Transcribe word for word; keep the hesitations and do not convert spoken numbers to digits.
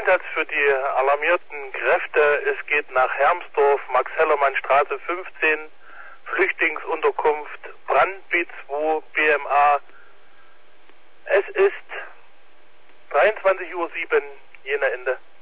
Einsatz für die alarmierten Kräfte, es geht nach Hermsdorf, Max-Hellermann-Straße fünfzehn, Flüchtlingsunterkunft, Brandby zwei, B M A. Es ist dreiundzwanzig Uhr sieben, jener Ende.